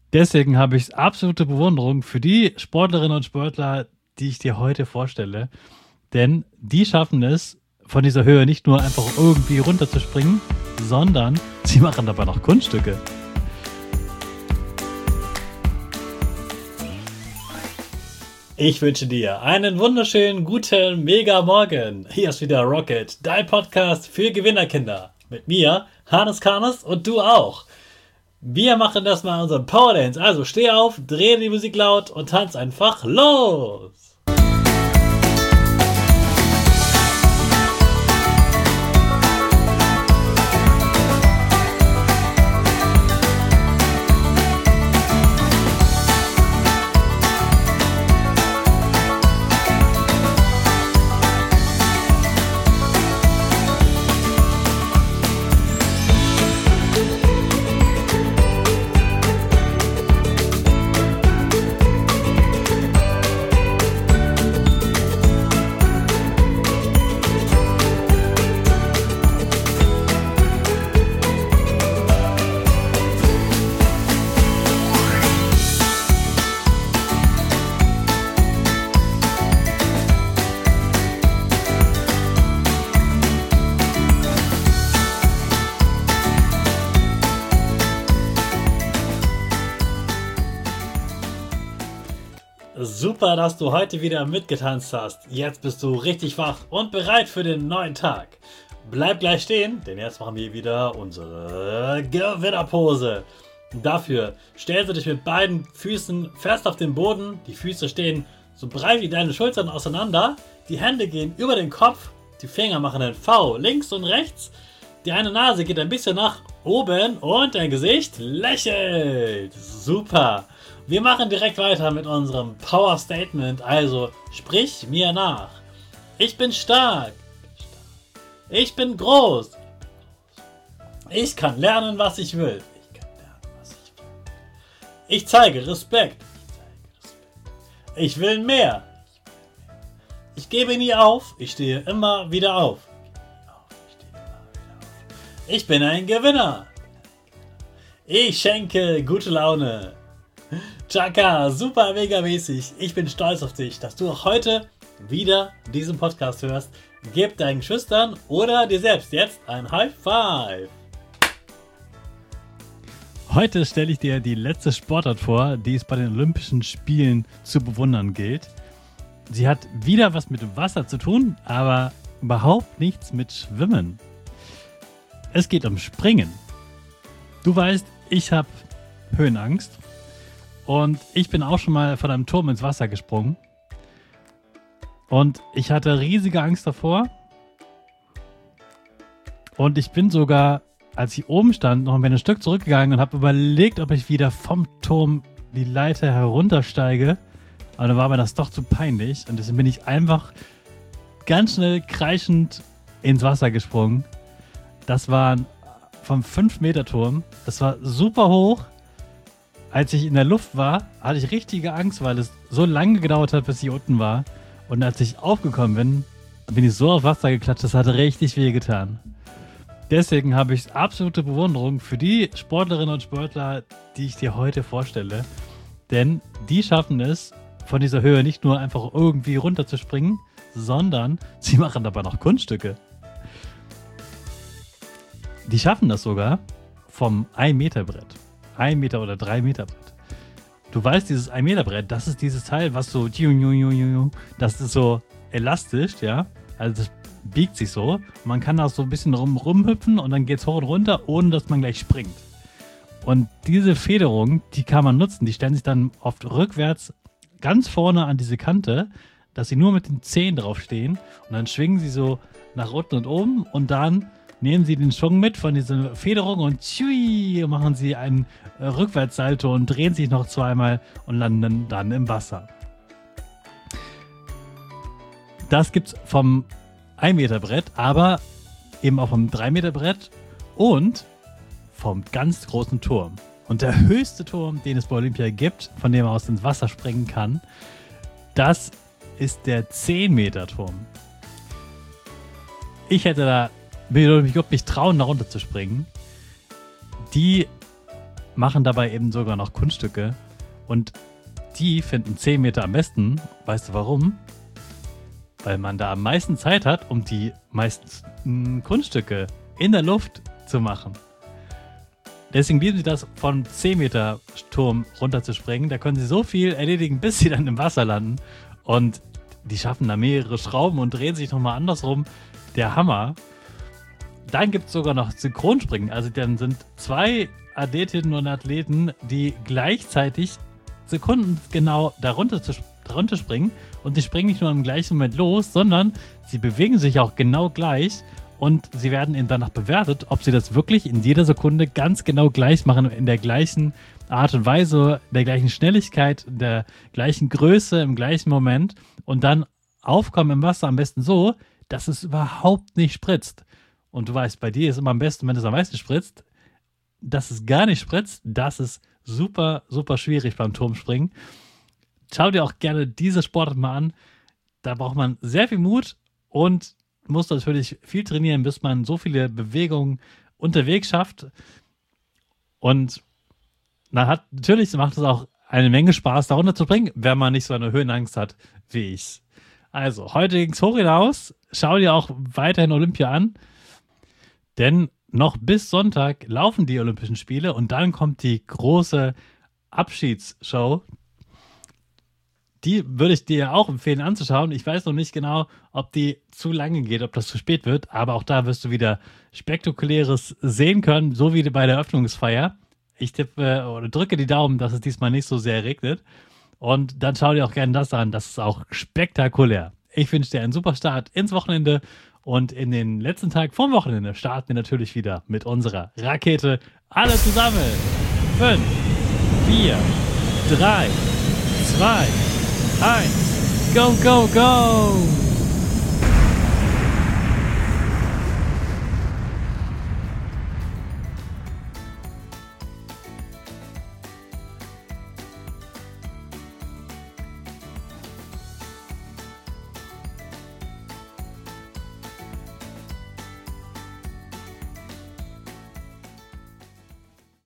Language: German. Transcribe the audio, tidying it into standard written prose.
Deswegen habe ich absolute Bewunderung für die Sportlerinnen und Sportler, die ich dir heute vorstelle. Denn die schaffen es, von dieser Höhe nicht nur einfach irgendwie runterzuspringen, sondern sie machen dabei noch Kunststücke. Ich wünsche dir einen wunderschönen, guten, mega Morgen. Hier ist wieder Rocket, dein Podcast für Gewinnerkinder. Mit mir, Hannes Karnes, und du auch. Wir machen das mal in unserem Powerdance. Also steh auf, dreh die Musik laut und tanz einfach los. Super, dass du heute wieder mitgetanzt hast. Jetzt bist du richtig wach und bereit für den neuen Tag. Bleib gleich stehen, denn jetzt machen wir wieder unsere Gewinnerpose. Dafür stellst du dich mit beiden Füßen fest auf den Boden. Die Füße stehen so breit wie deine Schultern auseinander. Die Hände gehen über den Kopf. Die Finger machen ein V links und rechts. Die eine Nase geht ein bisschen nach oben und dein Gesicht lächelt. Super. Wir machen direkt weiter mit unserem Power Statement, also sprich mir nach. Ich bin stark. Ich bin groß. Ich kann lernen, was ich will. Ich zeige Respekt. Ich will mehr. Ich gebe nie auf. Ich stehe immer wieder auf. Ich bin ein Gewinner. Ich schenke gute Laune. Chaka, super mega mäßig. Ich bin stolz auf dich, dass du auch heute wieder diesen Podcast hörst. Gib deinen Geschwistern oder dir selbst jetzt ein High Five. Heute stelle ich dir die letzte Sportart vor, die es bei den Olympischen Spielen zu bewundern gilt. Sie hat wieder was mit Wasser zu tun, aber überhaupt nichts mit Schwimmen. Es geht um Springen. Du weißt, ich habe Höhenangst. Und ich bin auch schon mal von einem Turm ins Wasser gesprungen. Und ich hatte riesige Angst davor. Und ich bin sogar, als ich oben stand, noch ein Stück zurückgegangen und habe überlegt, ob ich wieder vom Turm die Leiter heruntersteige. Aber dann war mir das doch zu peinlich. Und deswegen bin ich einfach ganz schnell kreischend ins Wasser gesprungen. Das war vom 5-Meter-Turm. Das war super hoch. Als ich in der Luft war, hatte ich richtige Angst, weil es so lange gedauert hat, bis ich unten war. Und als ich aufgekommen bin, bin ich so auf Wasser geklatscht, das hat richtig weh getan. Deswegen habe ich absolute Bewunderung für die Sportlerinnen und Sportler, die ich dir heute vorstelle. Denn die schaffen es, von dieser Höhe nicht nur einfach irgendwie runterzuspringen, sondern sie machen dabei noch Kunststücke. Die schaffen das sogar vom 1-Meter-Brett. 1 Meter oder 3 Meter Brett. Du weißt, dieses 1 Meter Brett, das ist dieses Teil, was so, das ist so elastisch, ja. Also das biegt sich so. Man kann da so ein bisschen rumhüpfen und dann geht es hoch und runter, ohne dass man gleich springt. Und diese Federung, die kann man nutzen. Die stellen sich dann oft rückwärts ganz vorne an diese Kante, dass sie nur mit den Zehen drauf stehen und dann schwingen sie so nach unten und oben und dann nehmen Sie den Schwung mit von dieser Federung und machen Sie einen Rückwärtssalto und drehen sich noch zweimal und landen dann im Wasser. Das gibt's vom 1 Meter Brett, aber eben auch vom 3 Meter Brett und vom ganz großen Turm. Und der höchste Turm, den es bei Olympia gibt, von dem man aus ins Wasser springen kann, das ist der 10 Meter Turm. Ich würde mich überhaupt nicht trauen, da runter zu springen. Die machen dabei eben sogar noch Kunststücke. Und die finden 10 Meter am besten. Weißt du warum? Weil man da am meisten Zeit hat, um die meisten Kunststücke in der Luft zu machen. Deswegen lieben sie das, von 10 Meter Turm runterzuspringen. Da können sie so viel erledigen, bis sie dann im Wasser landen. Und die schaffen da mehrere Schrauben und drehen sich nochmal andersrum. Der Hammer. Dann gibt es sogar noch Synchronspringen. Also dann sind 2 Athletinnen und Athleten, die gleichzeitig sekundengenau darunter springen. Und sie springen nicht nur im gleichen Moment los, sondern sie bewegen sich auch genau gleich. Und sie werden eben danach bewertet, ob sie das wirklich in jeder Sekunde ganz genau gleich machen, in der gleichen Art und Weise, der gleichen Schnelligkeit, der gleichen Größe, im gleichen Moment und dann aufkommen im Wasser am besten so, dass es überhaupt nicht spritzt. Und du weißt, bei dir ist immer am besten, wenn es am meisten spritzt. Dass es gar nicht spritzt, das ist super, super schwierig beim Turmspringen. Schau dir auch gerne diese Sportart mal an. Da braucht man sehr viel Mut und muss natürlich viel trainieren, bis man so viele Bewegungen unterwegs schafft. Und natürlich macht es auch eine Menge Spaß, da runter zu springen, wenn man nicht so eine Höhenangst hat wie ich. Also, heute ging es hoch hinaus. Schau dir auch weiterhin Olympia an. Denn noch bis Sonntag laufen die Olympischen Spiele und dann kommt die große Abschiedsshow. Die würde ich dir auch empfehlen anzuschauen. Ich weiß noch nicht genau, ob die zu lange geht, ob das zu spät wird, aber auch da wirst du wieder Spektakuläres sehen können, so wie bei der Eröffnungsfeier. Ich tippe oder drücke die Daumen, dass es diesmal nicht so sehr regnet. Und dann schau dir auch gerne das an. Das ist auch spektakulär. Ich wünsche dir einen super Start ins Wochenende. Und in den letzten Tag vom Wochenende starten wir natürlich wieder mit unserer Rakete. Alle zusammen. 5, 4, 3, 2, 1. Go, go, go!